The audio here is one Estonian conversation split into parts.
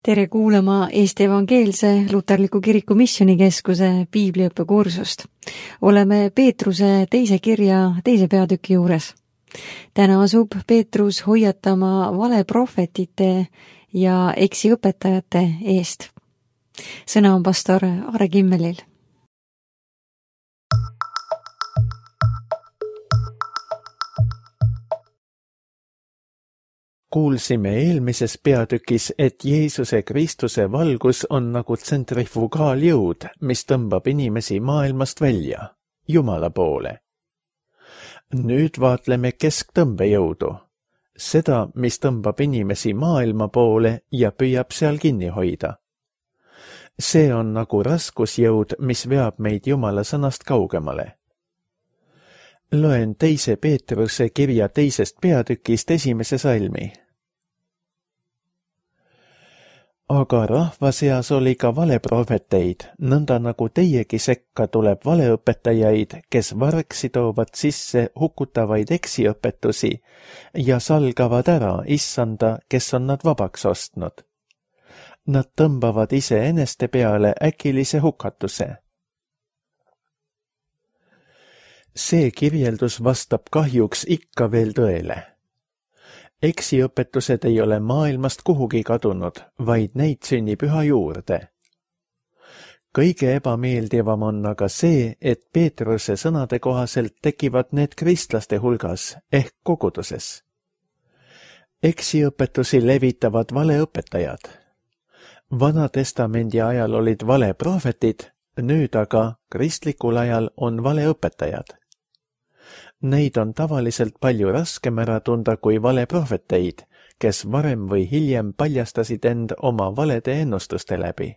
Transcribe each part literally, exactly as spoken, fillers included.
Tere kuulama Eesti Evangeelse Luterliku Kiriku Missioonikeskuse piibliõppekursust. Oleme Peetruse teise kirja teise peatüki juures. Täna asub Peetrus hoiatama valeprohvetite ja eksiõpetajate eest. Sõna on pastor Aare Kimmelil. Kuulsime eelmises peatükis, et Jeesuse Kristuse valgus on nagu tsentrifugaaljõud, mis tõmbab inimesi maailmast välja, Jumala poole. Nüüd vaatleme kesktõmbejõudu, seda, mis tõmbab inimesi maailma poole ja püüab seal kinni hoida. See on nagu raskusjõud, mis veab meid Jumala sõnast kaugemale. Loen teise Peetruse kirja teisest peatükist esimese salmi. Aga rahva seas oli ka valeprohveteid, nõnda nagu teiegi sekka tuleb valeõpetajaid, kes vargsi toovad sisse hukutavaid eksiõpetusi ja salgavad ära issanda, kes on nad vabaks ostnud. Nad tõmbavad ise eneste peale äkilise hukatuse. See kirjeldus vastab kahjuks ikka veel tõele. Eksiõpetused ei ole maailmast kuhugi kadunud, vaid neid sünnib üha juurde. Kõige ebameeldivam on aga see, et Peetruse sõnade kohaselt tekivad need kristlaste hulgas ehk koguduses. Eksiõpetusi levitavad valeõpetajad. Vana-testamendi ajal olid valeprohvetid, nüüd aga kristlikul ajal on valeõpetajad. Neid on tavaliselt palju raskem ära tunda kui valeprohveteid, kes varem või hiljem paljastasid end oma valede ennustuste läbi.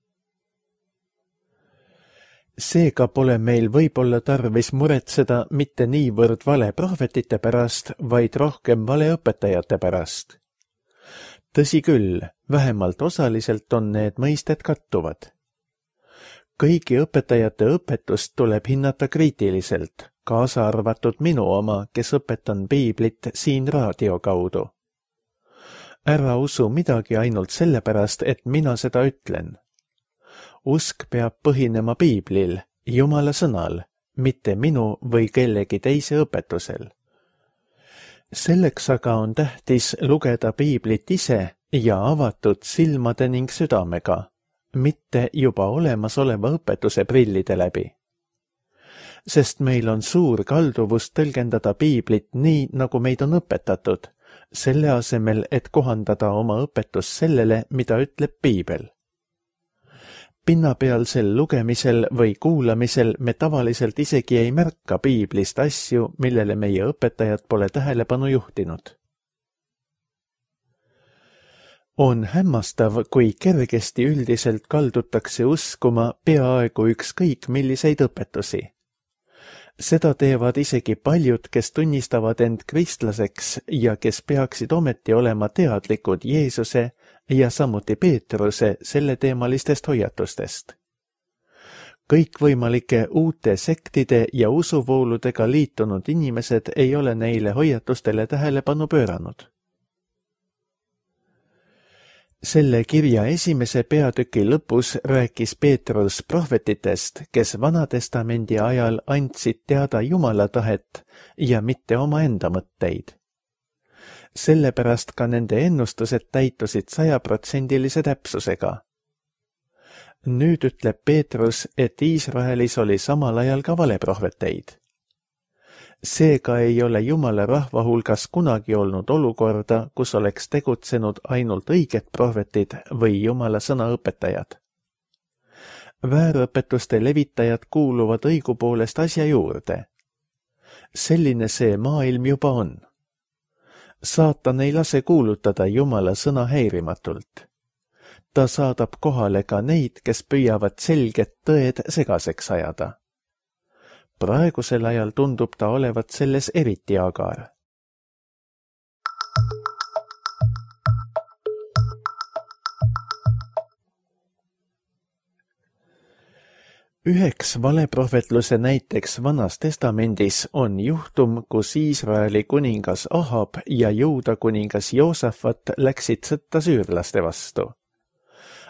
Seega pole meil võib-olla tarvis muretseda mitte niivõrd valeprohvetite pärast, vaid rohkem valeõpetajate pärast. Tõsi küll, vähemalt osaliselt on need mõisted kattuvad. Kõigi õpetajate õpetust tuleb hinnata kriitiliselt, kaasa arvatud minu oma, kes õpetan piiblit siin raadio kaudu. Ära usu midagi ainult sellepärast, et mina seda ütlen. Usk peab põhinema piiblil, Jumala sõnal, mitte minu või kellegi teise õpetusel. Selleks aga on tähtis lugeda piiblit ise ja avatud silmade ning südamega, mitte juba olemasoleva õpetuse prillide läbi. Sest meil on suur kalduvus tõlgendada piiblit nii, nagu meid on õpetatud, selle asemel, et kohandada oma õpetus sellele, mida ütleb piibel. Pinnapealsel lugemisel või kuulamisel me tavaliselt isegi ei märka piiblist asju, millele meie õpetajad pole tähelepanu juhtinud. On hämmastav, kui kergesti üldiselt kaldutakse uskuma peaaegu ükskõik milliseid õpetusi. Seda teevad isegi paljud, kes tunnistavad end kristlaseks ja kes peaksid ometi olema teadlikud Jeesuse ja samuti Peetruse selleteemalistest hoiatustest. Kõikvõimalike uute sektide ja usuvooludega liitunud inimesed ei ole neile hoiatustele tähelepanu pööranud. Selle kirja esimese peatüki lõpus rääkis Peetrus prohvetitest, kes Vanatestamendi ajal andsid teada Jumala tahet ja mitte omaenda mõtteid. Sellepärast ka nende ennustused täitusid sajaprotsendilise täpsusega. Nüüd ütleb Peetrus, et Iisraelis oli samal ajal ka valeprohveteid. Seega ei ole Jumala rahva hulgas kunagi olnud olukorda, kus oleks tegutsenud ainult õiged prohvetid või Jumala sõna õpetajad. Väärõpetuste levitajad kuuluvad õigupoolest asja juurde. Selline see maailm juba on. Saatan ei lase kuulutada Jumala sõna häirimatult. Ta saadab kohale ka neid, kes püüavad selget tõed segaseks ajada. Praegusel ajal tundub ta olevat selles eriti agar. Üheks valeprohvetluse näiteks Vanas Testamendis on juhtum, kus Iisraeli kuningas Ahab ja Juuda kuningas Joosafat läksid sõtta süürlaste vastu.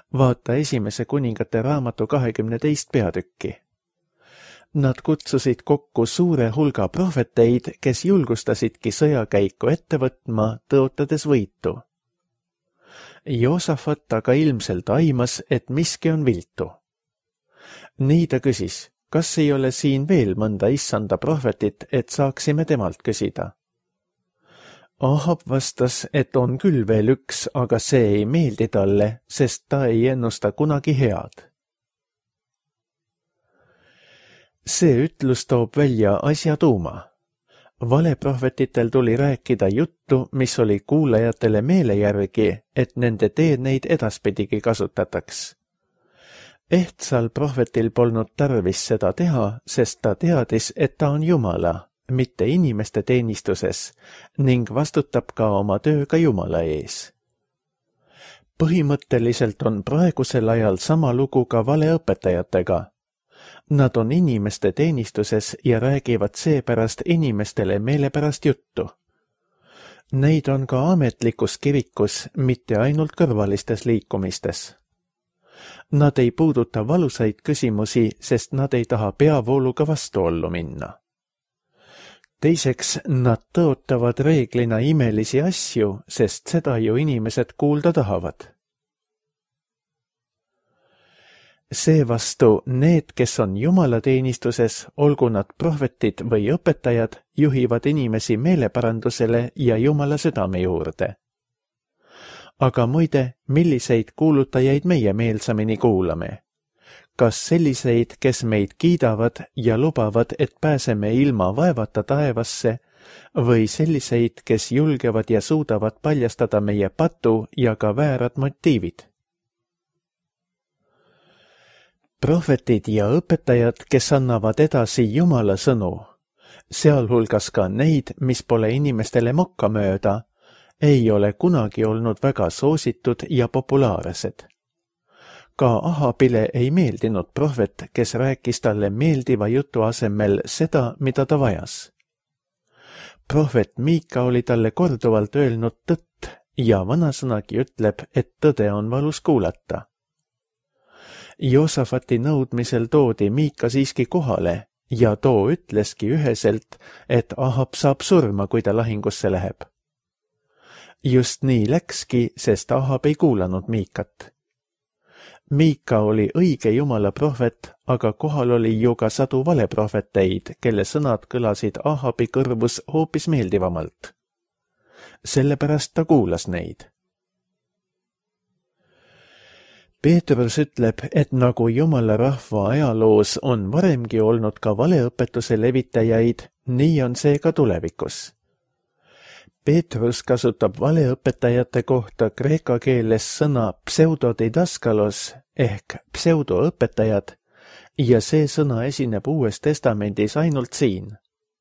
vaata esimese kuningate raamatu kahekümne teist peatükki. Nad kutsusid kokku suure hulga prohveteid, kes julgustasidki sõjakäiku ette võtma, tõotades võitu. Joosafat aga ilmselt aimas, et miski on viltu. Nii ta küsis, kas ei ole siin veel mõnda issanda prohvetit, et saaksime temalt küsida. Ahab vastas, et on küll veel üks, aga see ei meeldi talle, sest ta ei ennusta kunagi head. See ütlus toob välja asja tuuma. Valeprohvetitel tuli rääkida juttu, mis oli kuulajatele meele järgi, et nende teed neid edaspidigi kasutataks. Ehtsal prohvetil polnud tarvis seda teha, sest ta teadis, et ta on Jumala, mitte inimeste teenistuses, ning vastutab ka oma tööga Jumala ees. Põhimõtteliselt on praegusel ajal sama lugu ka valeõpetajatega. Nad on inimeste teenistuses ja räägivad seepärast inimestele meelepärast juttu. Neid on ka ametlikus kirikus, mitte ainult kõrvalistes liikumistes. Nad ei puuduta valusaid küsimusi, sest nad ei taha peavooluga vastuollu minna. Teiseks, nad tõotavad reeglina imelisi asju, sest seda ju inimesed kuulda tahavad. Seevastu need, kes on Jumala teenistuses, olgu nad prohvetid või õpetajad, juhivad inimesi meeleparandusele ja Jumala südame juurde. Aga muide, milliseid kuulutajaid meie meelsamini kuulame? Kas selliseid, kes meid kiidavad ja lubavad, et pääseme ilma vaevata taevasse, või selliseid, kes julgevad ja suudavad paljastada meie patu ja ka väärad motiivid? Prohvetid ja õpetajad, kes annavad edasi Jumala sõnu, sealhulgas ka neid, mis pole inimestele mokkamööda, ei ole kunagi olnud väga soositud ja populaarsed. Ka Ahabile ei meeldinud prohvet, kes rääkis talle meeldiva jutu asemel seda, mida ta vajas. Prohvet Miika oli talle korduvalt öelnud tõtt ja vanasõnagi ütleb, et tõde on valus kuulata. Joosafati nõudmisel toodi Miika siiski kohale ja too ütleski üheselt, et Ahab saab surma, kui ta lahingusse läheb. Just nii läkski, sest Ahab ei kuulanud Miikat. Miika oli õige Jumala prohvet, aga kohal oli ju ka sadu valeprohveteid, kelle sõnad kõlasid Ahabi kõrvus hoopis meeldivamalt. Sellepärast ta kuulas neid. Peetrus ütleb, et nagu Jumala rahva ajaloos on varemgi olnud ka valeõpetuse levitajaid, nii on see ka tulevikus. Peetrus kasutab valeõpetajate kohta kreeka keeles sõna pseudodidaskalos ehk pseudoõpetajad ja see sõna esineb Uues Testamendis ainult siin.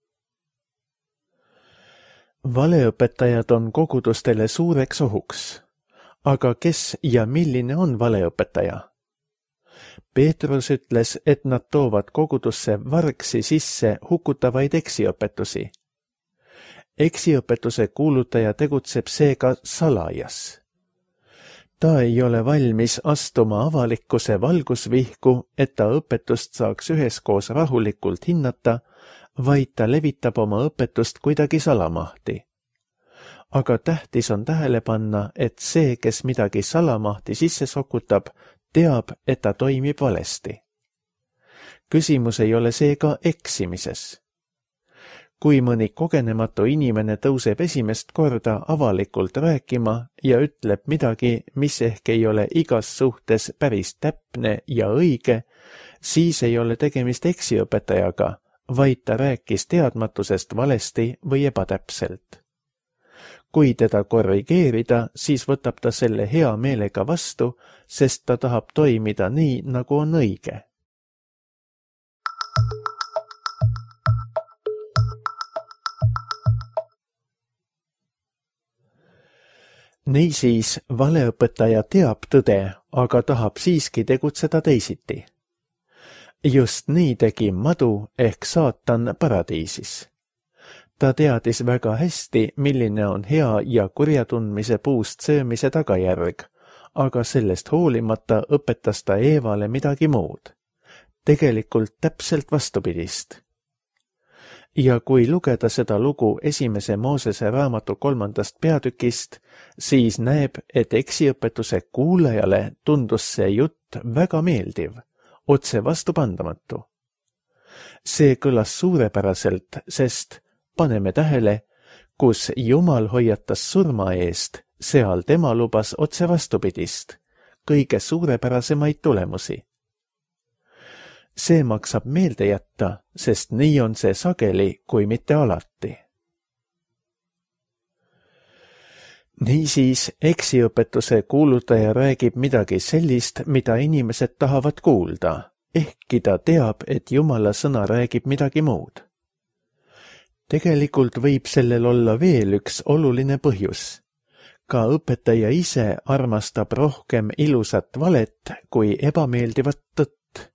Valeõpetajad on kogudustele suureks ohuks. Aga kes ja milline on valeõpetaja? Peetrus ütles, et nad toovad kogudusse vargsi sisse hukutavaid eksiõpetusi. Eksiõpetuse kuulutaja tegutseb seega salajas. Ta ei ole valmis astuma avalikkuse valgusvihku, et ta õpetust saaks üheskoos rahulikult hinnata, vaid ta levitab oma õpetust kuidagi salamahti. Aga tähtis on tähele panna, et see, kes midagi salamahti sisse sokutab, teab, et ta toimib valesti. Küsimus ei ole seega eksimises. Kui mõni kogenematu inimene tõuseb esimest korda avalikult rääkima ja ütleb midagi, mis ehk ei ole igas suhtes päris täpne ja õige, siis ei ole tegemist eksiõpetajaga, vaid ta rääkis teadmatusest valesti või ebatäpselt. Kui teda korrigeerida, siis võtab ta selle hea meelega vastu, sest ta tahab toimida nii, nagu on õige. Niisiis, valeõpetaja teab tõde, aga tahab siiski tegutseda teisiti. Just nii tegi madu ehk saatan paradiisis. Ta teadis väga hästi, milline on hea ja kurja tundmise puust söömise tagajärg, aga sellest hoolimata õpetas ta Eevale midagi muud. Tegelikult täpselt vastupidist. Ja kui lugeda seda lugu esimese Moosese raamatu kolmandast peatükist, siis näeb, et eksiõpetuse kuulajale tundus see jutt väga meeldiv, otse vastupandamatu. See kõlas suurepäraselt, sest paneme tähele, kus Jumal hoiatas surma eest, seal tema lubas otse vastupidist, kõige suurepärasemaid tulemusi. See maksab meelde jätta, sest nii on see sageli, kui mitte alati. Niisiis, eksiõpetuse kuulutaja räägib midagi sellist, mida inimesed tahavad kuulda, ehkki ta teab, et Jumala sõna räägib midagi muud. Tegelikult võib sellel olla veel üks oluline põhjus. Ka õpetaja ise armastab rohkem ilusat valet kui ebameeldivat tõtt.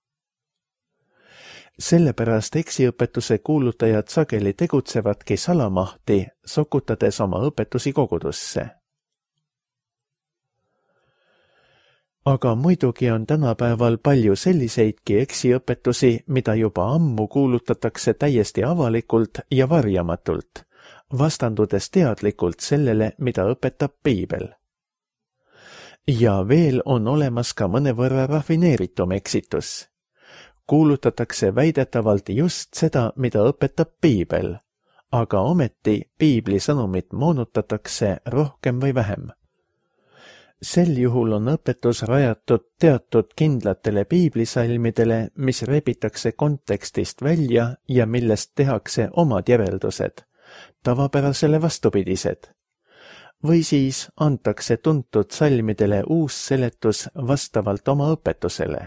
Sellepärast eksiõpetuse kuulutajad sageli tegutsevadki salamahti, sokutades oma õpetusi kogudusse. Aga muidugi on tänapäeval palju selliseidki eksiõpetusi, mida juba ammu kuulutatakse täiesti avalikult ja varjamatult, vastandudes teadlikult sellele, mida õpetab Piibel. Ja veel on olemas ka mõnevõrra rafineeritum eksitus. Kuulutatakse väidetavalt just seda, mida õpetab Piibel, aga ometi Piibli sõnumit moonutatakse rohkem või vähem. Sel juhul on õpetus rajatud teatud kindlatele piiblisalmidele, mis rebitakse kontekstist välja ja millest tehakse omad järeldused, tavapärasele vastupidised. Või siis antakse tuntud salmidele uus seletus vastavalt oma õpetusele.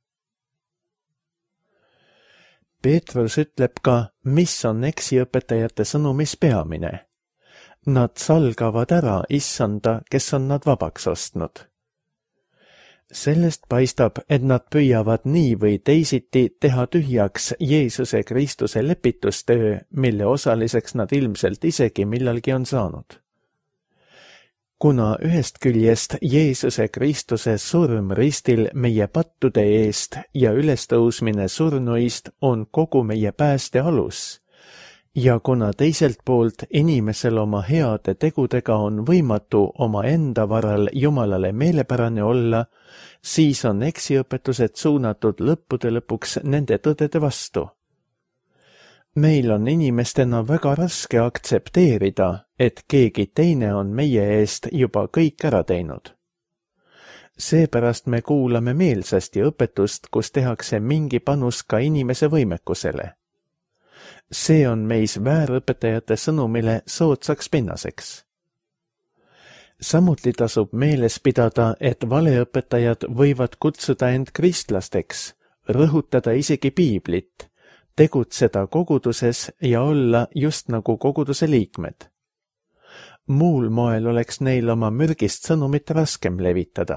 Peetrus ütleb ka, mis on eksiõpetajate sõnumis peamine. Nad salgavad ära issanda, kes on nad vabaks ostnud. Sellest paistab, et nad püüavad nii või teisiti teha tühjaks Jeesuse Kristuse lepitustöö, mille osaliseks nad ilmselt isegi millalgi on saanud. Kuna ühest küljest Jeesuse Kristuse surm ristil meie pattude eest ja ülestõusmine surnuist on kogu meie pääste alus, ja kuna teiselt poolt inimesel oma heade tegudega on võimatu oma enda varal Jumalale meelepärane olla, siis on eksiõpetused suunatud lõppude lõpuks nende tõdede vastu. Meil on inimestena väga raske aktsepteerida, et keegi teine on meie eest juba kõik ära teinud. Seepärast me kuulame meelsasti õpetust, kus tehakse mingi panus ka inimese võimekusele. See on meis väärõpetajate sõnumile soodsaks pinnaseks. Samuti tasub meeles pidada, et valeõpetajad võivad kutsuda end kristlasteks, rõhutada isegi Piiblit, tegutseda koguduses ja olla just nagu koguduse liikmed. Muul moel oleks neil oma mürgist sõnumit raskem levitada.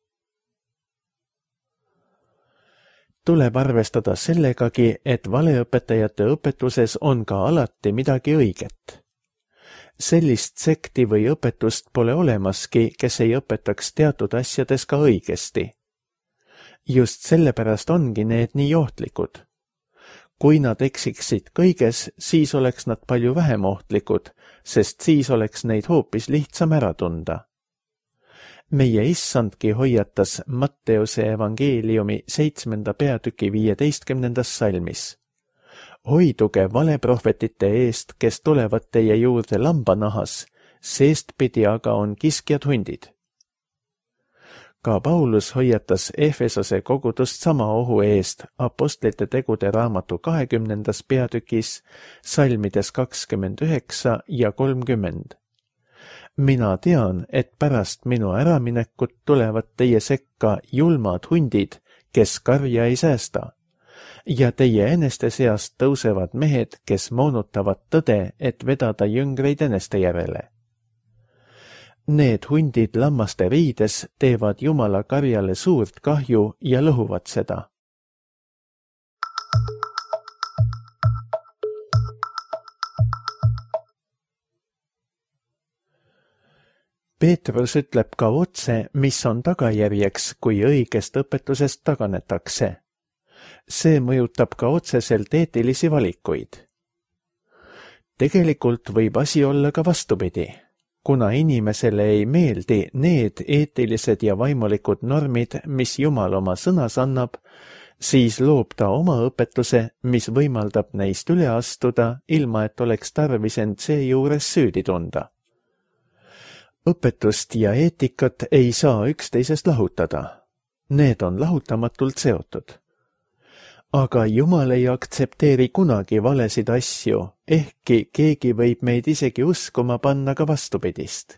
Tuleb arvestada sellegagi, et valeõpetajate õpetuses on ka alati midagi õiget. Sellist sekti või õpetust pole olemaski, kes ei õpetaks teatud asjades ka õigesti. Just sellepärast ongi need nii ohtlikud. Kui nad eksiksid kõiges, siis oleks nad palju vähem ohtlikud, sest siis oleks neid hoopis lihtsam ära tunda. Meie issandki hoiatas Matteuse evangeeliumi seitsmenda peatüki viieteistkümnendas salmis. Hoiduge valeprohvetite eest, kes tulevad teie juurde lambanahas, seestpidi aga on kiskjad hundid. Ka Paulus hoiatas Efesose kogudust sama ohu eest apostlite tegude raamatu kahekümnendas peatükis, salmides kakskümmend üheksa ja kolmkümmend. Mina tean, et pärast minu äraminekut tulevad teie sekka julmad hundid, kes karja ei säästa, ja teie eneste seast tõusevad mehed, kes moonutavad tõde, et vedada jüngreid eneste järele. Need hundid lammaste riides teevad Jumala karjale suurt kahju ja lõhuvad seda. Peetrus ütleb ka otse, mis on tagajärjeks, kui õigest õpetusest taganetakse. See mõjutab ka otseselt eetilisi valikuid. Tegelikult võib asi olla ka vastupidi. Kuna inimesele ei meeldi need eetilised ja vaimulikud normid, mis Jumal oma sõnas annab, siis loob ta oma õpetuse, mis võimaldab neist üle astuda, ilma et oleks tarvis end seejuures süüdi tunda. Õpetust ja eetikat ei saa üksteisest lahutada. Need on lahutamatult seotud. Aga Jumal ei aktsepteeri kunagi valesid asju, ehkki keegi võib meid isegi uskuma panna ka vastupidist.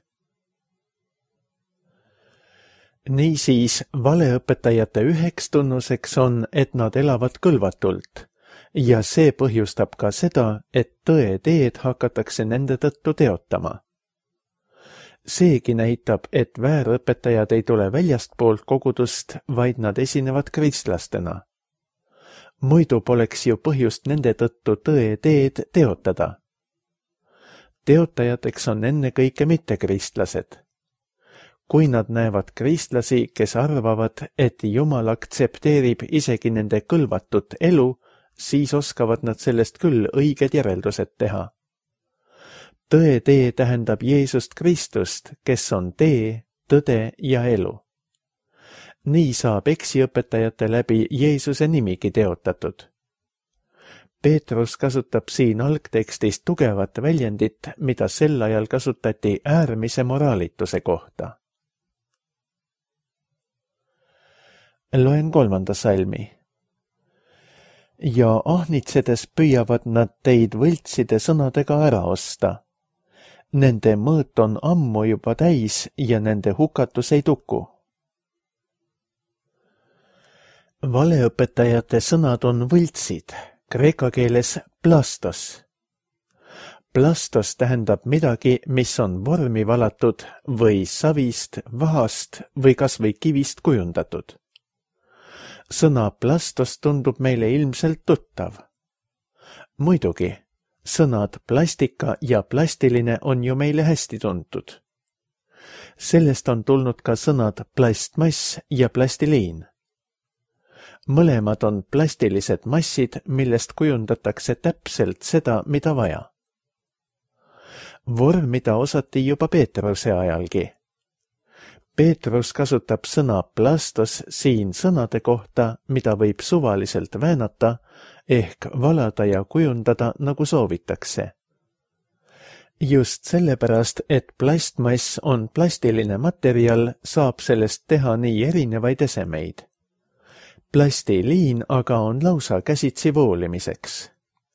Niisiis, valeõpetajate üheks tunnuseks on, et nad elavad kõlvatult, ja see põhjustab ka seda, et tõe teed hakatakse nende tõttu teotama. Seegi näitab, et väärõpetajad ei tule väljastpoolt kogudust, vaid nad esinevad kristlastena. Muidu poleks ju põhjust nende tõttu tõe teed teotada. Teotajateks on ennekõike mittekristlased. Kui nad näevad kristlasi, kes arvavad, et Jumal aktsepteerib isegi nende kõlvatut elu, siis oskavad nad sellest küll õiged järeldused teha. Tõe tee tähendab Jeesust Kristust, kes on tee, tõde ja elu. Nii saab eksiõpetajate läbi Jeesuse nimigi teotatud. Peetrus kasutab siin algtekstis tugevat väljendit, mida sel ajal kasutati äärmise moraalituse kohta. Loen kolmanda salmi. Ja ahnitsedes püüavad nad teid võltside sõnadega ära osta. Nende mõõt on ammu juba täis ja nende hukatus ei tuku. Valeõpetajate sõnad on võltsid, kreeka keeles plastos. Plastos tähendab midagi, mis on vormi valatud või savist, vahast või kas või kivist kujundatud. Sõna plastos tundub meile ilmselt tuttav. Muidugi, sõnad plastika ja plastiline on ju meile hästi tuntud. Sellest on tulnud ka sõnad plastmass ja plastiliin. Mõlemad on plastilised massid, millest kujundatakse täpselt seda, mida vaja. Vormida osati juba Peetruse ajalgi. Peetrus kasutab sõna plastos siin sõnade kohta, mida võib suvaliselt väänata, ehk valada ja kujundada, nagu soovitakse. Just sellepärast, et plastmass on plastiline materjal, saab sellest teha nii erinevaid esemeid. Plastiliin aga on lausa käsitsi voolimiseks.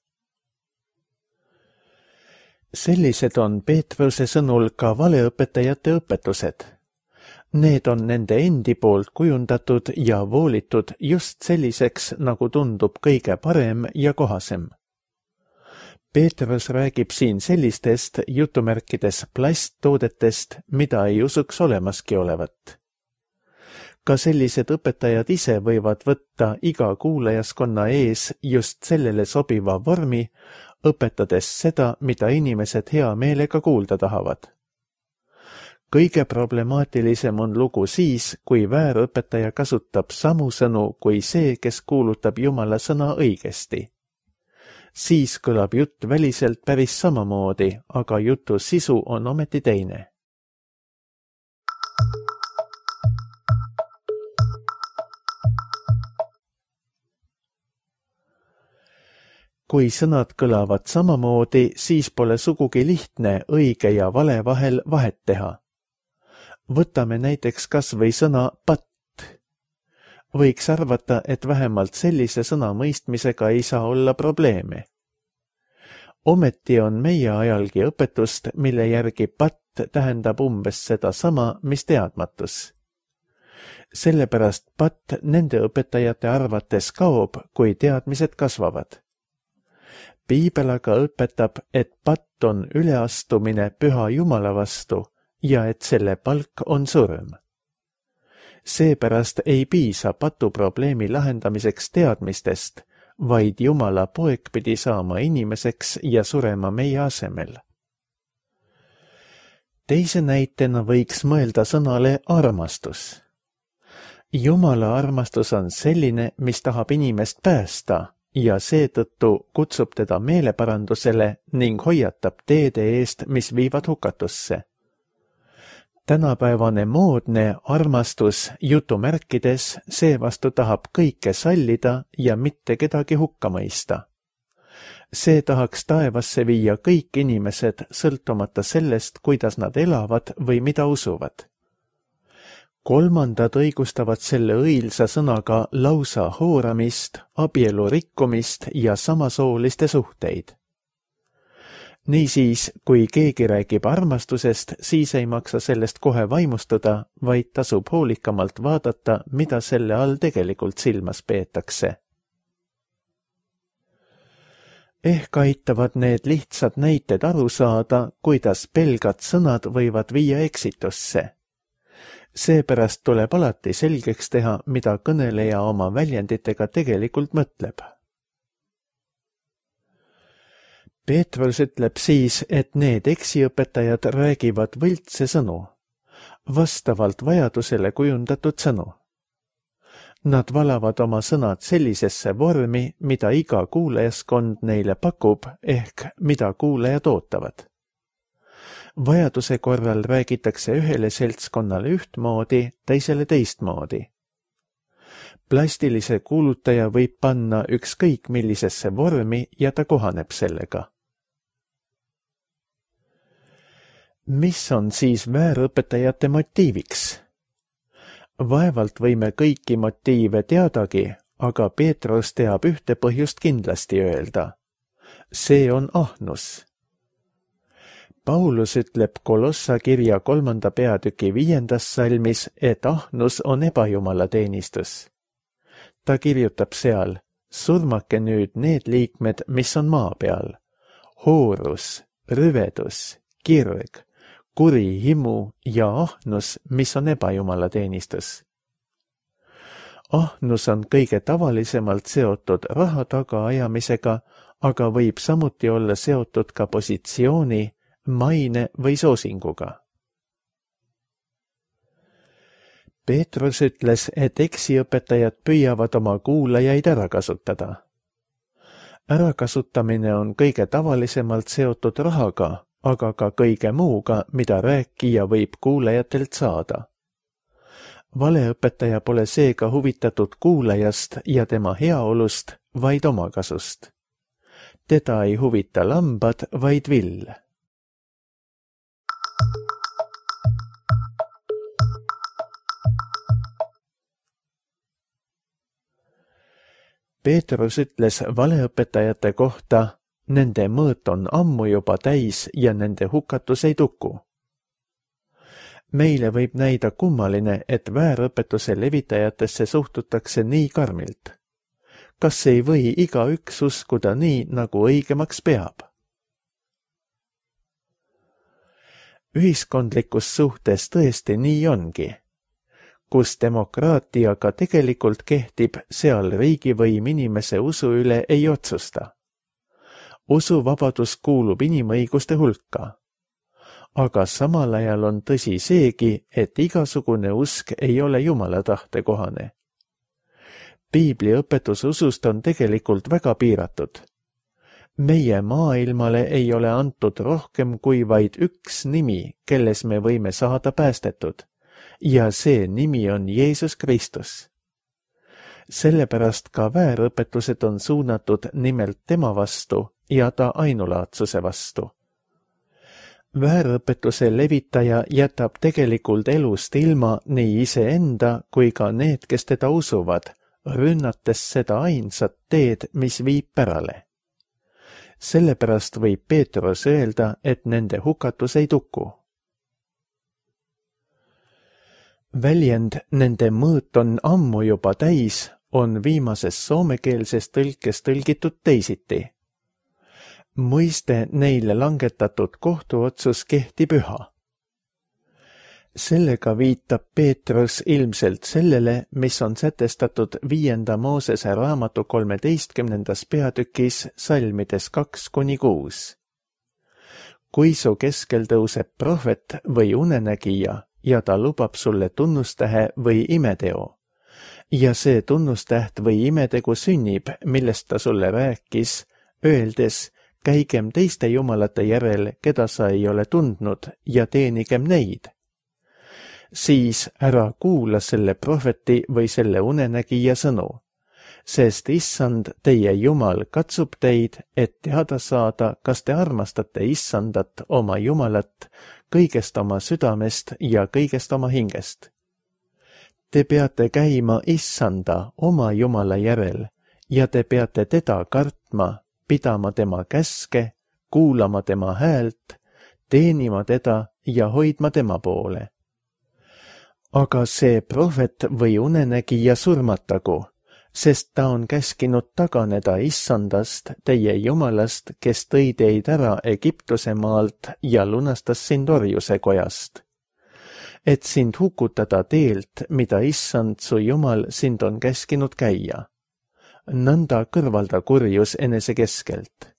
Sellised on Peetruse sõnul ka valeõpetajate õpetused. Need on nende endi poolt kujundatud ja voolitud just selliseks, nagu tundub kõige parem ja kohasem. Peetrus räägib siin sellistest jutumärkides plasttoodetest, mida ei usuks olemaski olevat. Ka sellised õpetajad ise võivad võtta iga kuulajaskonna ees just sellele sobiva vormi, õpetades seda, mida inimesed hea meelega kuulda tahavad. Kõige problemaatilisem on lugu siis, kui väärõpetaja kasutab samu sõnu kui see, kes kuulutab Jumala sõna õigesti. Siis kõlab jutt väliselt päris samamoodi, aga jutu sisu on ometi teine. Kui sõnad kõlavad samamoodi, siis pole sugugi lihtne õige ja vale vahel vahet teha. Võtame näiteks kas või sõna patt. Võiks arvata, et vähemalt sellise sõna mõistmisega ei saa olla probleeme. Ometi on meie ajalgi õpetust, mille järgi patt tähendab umbes seda sama, mis teadmatus. Sellepärast patt nende õpetajate arvates kaob, kui teadmised kasvavad. Piibel aga õpetab, et patt on üleastumine püha Jumala vastu ja et selle palk on surm. Seepärast ei piisa patu probleemi lahendamiseks teadmistest, vaid Jumala poeg pidi saama inimeseks ja surema meie asemel. Teise näitena võiks mõelda sõnale armastus. Jumala armastus on selline, mis tahab inimest päästa ja seetõttu kutsub teda meeleparandusele ning hoiatab teede eest, mis viivad hukatusse. Tänapäevane moodne armastus jutumärkides seevastu tahab kõike sallida ja mitte kedagi hukka mõista. See tahaks taevasse viia kõik inimesed, sõltumata sellest, kuidas nad elavad või mida usuvad. Kolmandad õigustavad selle õilsa sõnaga lausa hooramist, abielu rikkumist ja samasooliste suhteid. Niisiis, kui keegi räägib armastusest, siis ei maksa sellest kohe vaimustuda, vaid tasub hoolikamalt vaadata, mida selle all tegelikult silmas peetakse. Ehk aitavad need lihtsad näited aru saada, kuidas pelgad sõnad võivad viia eksitusse. Seepärast tuleb alati selgeks teha, mida kõneleja oma väljenditega tegelikult mõtleb. Peetrus ütleb siis, et need eksiõpetajad räägivad võltse sõnu, vastavalt vajadusele kujundatud sõnu. Nad valavad oma sõnad sellisesse vormi, mida iga kuulajaskond neile pakub, ehk mida kuulajad ootavad. Vajaduse korral räägitakse ühele seltskonnale ühtmoodi, teisele teistmoodi. Plastilise kuulutaja võib panna ükskõik millisesse vormi ja ta kohaneb sellega. Mis on siis väärõpetajate motiiviks? Vaevalt võime kõiki motiive teadagi, aga Peetrus teab ühte põhjust kindlasti öelda. See on ahnus. Paulus ütleb Kolossa kirja kolmanda peatüki viiendas salmis, et ahnus on ebajumala teenistus. Ta kirjutab seal, surmake nüüd need liikmed, mis on maa peal. Hoorus, rüvedus, kirg, kuri himu ja ahnus, mis on ebajumala teenistus. Ahnus on kõige tavalisemalt seotud raha tagaajamisega, aga võib samuti olla seotud ka positsiooni, maine või soosinguga. Peetrus ütles, et eksiõpetajad püüavad oma kuulajaid ära kasutada. Ärakasutamine on kõige tavalisemalt seotud rahaga, aga ka kõige muuga, mida rääkija võib kuulajatelt saada. Valeõpetaja pole seega huvitatud kuulajast ja tema heaolust, vaid omakasust. Teda ei huvita lambad, vaid vill. Peetrus ütles valeõpetajate kohta, nende mõõt on ammu juba täis ja nende hukatus ei tuku. Meile võib näida kummaline, et väärõpetuse levitajatesse suhtutakse nii karmilt. Kas ei või igaüks uskuda nii, nagu õigemaks peab? Ühiskondlikus suhtes tõesti nii ongi. Kus demokraatiaga tegelikult kehtib, seal riigivõim inimese usu üle ei otsusta. Usuvabadus kuulub inimõiguste hulka. Aga samal ajal on tõsi seegi, et igasugune usk ei ole Jumala tahte kohane. Piibli õpetus usust on tegelikult väga piiratud. Meie maailmale ei ole antud rohkem kui vaid üks nimi, kelles me võime saada päästetud. Ja see nimi on Jeesus Kristus. Sellepärast ka väärõpetused on suunatud nimelt tema vastu ja ta ainulaadsuse vastu. Väärõpetuse levitaja jätab tegelikult elust ilma nii iseenda kui ka need, kes teda usuvad, rünnates seda ainsat teed, mis viib pärale. Sellepärast võib Peetrus öelda, et nende hukatus ei tuku. Väljend nende mõõt on ammu juba täis on viimases soomekeelses tõlkes tõlgitud teisiti. Mõiste neile langetatud kohtuotsus kehtib üha. Sellega viitab Peetrus ilmselt sellele, mis on sätestatud viienda Moosese raamatu kolmeteistkümnendas peatükis salmides kaks kuni kuus. kui su keskel tõuseb prohvet või unenägija ja ta lubab sulle tunnustähe või imeteo, ja see tunnustäht või imetegu sünnib, millest ta sulle rääkis, öeldes, käigem teiste jumalate järel, keda sa ei ole tundnud, ja teenigem neid. Siis ära kuula selle prohveti või selle unenägija sõnu, sest issand, teie Jumal, katsub teid, et teada saada, kas te armastate issandat, oma Jumalat, kõigest oma südamest ja kõigest oma hingest. Te peate käima issanda, oma Jumala järel, ja te peate teda kartma, pidama tema käske, kuulama tema häält, teenima teda ja hoidma tema poole. Aga see prohvet või unenägija surmatagu, sest ta on käskinud taganeda issandast, teie Jumalast, kes tõi teid ära Egiptuse maalt ja lunastas sind orjuse kojast. Et sind hukutada teelt, mida issand su Jumal sind on käskinud käia. Nõnda kõrvalda kurjus enese keskelt.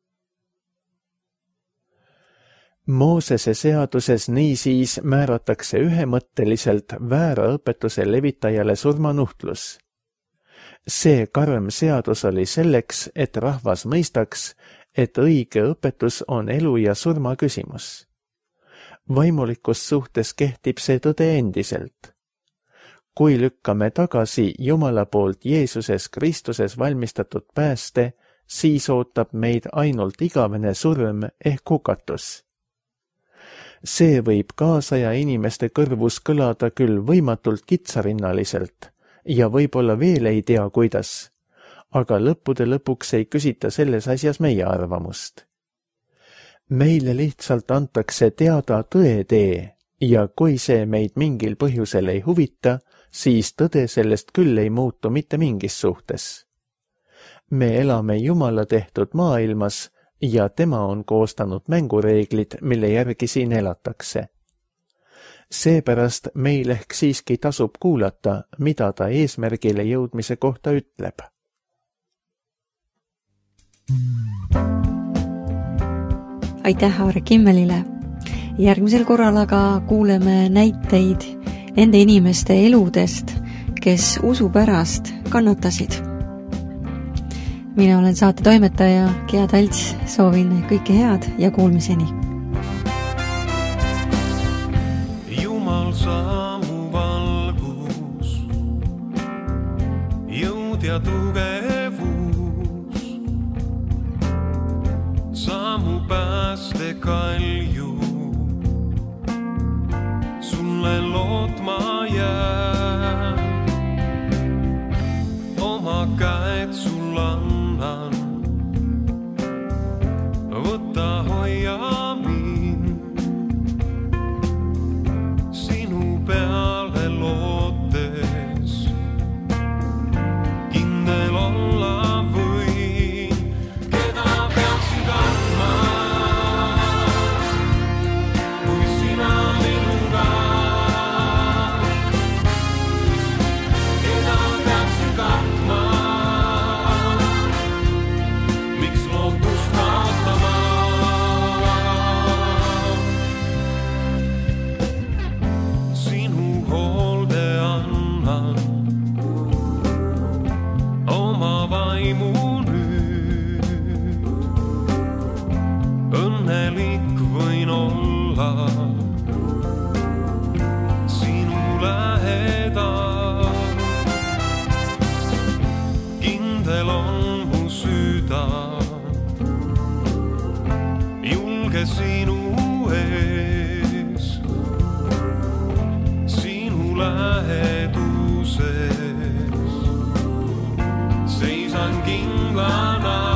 Moosese seaduses niisiis määratakse ühemõtteliselt väära õpetuse levitajale surmanuhtlus. See karm seadus oli selleks, et rahvas mõistaks, et õige õpetus on elu ja surma küsimus. Vaimulikus suhtes kehtib see tõde endiselt. Kui lükkame tagasi Jumala poolt Jeesuses Kristuses valmistatud pääste, siis ootab meid ainult igavene surm ehk hukatus. See võib kaasaja inimeste kõrvus kõlada küll võimatult kitsarinnaliselt ja võib-olla veel ei tea, kuidas, aga lõppude lõpuks ei küsita selles asjas meie arvamust. Meile lihtsalt antakse teada tõe tee ja kui see meid mingil põhjusel ei huvita, siis tõde sellest küll ei muutu mitte mingis suhtes. Me elame Jumala tehtud maailmas ja tema on koostanud mängureeglid, mille järgi siin elatakse. Seepärast meil ehk siiski tasub kuulata, mida ta eesmärgile jõudmise kohta ütleb. Aitäh Aare Kimmelile. Järgmisel korral aga kuuleme näiteid nende inimeste eludest, kes usu pärast kannatasid. Mina olen saate toimetaja Gea Talts, soovin kõike head ja kuulmiseni. Jumal saamu valgus, jõud ja tugevus, saamu pääste kalju, sulle lootma jää, oma käed sul annan, võta hoia mind, sinu peale lootes, kindel olla võin, keda peaksin kartma, kui sina minuga, keda peaksin kartma, miks lootust kaotama. Sinu hoolde annan oma vaimu nüüd, õnnelik võin olla sinu lähedal, kindel on mu süda, julge sinu ees, sinu läheduses, seisan kindlana.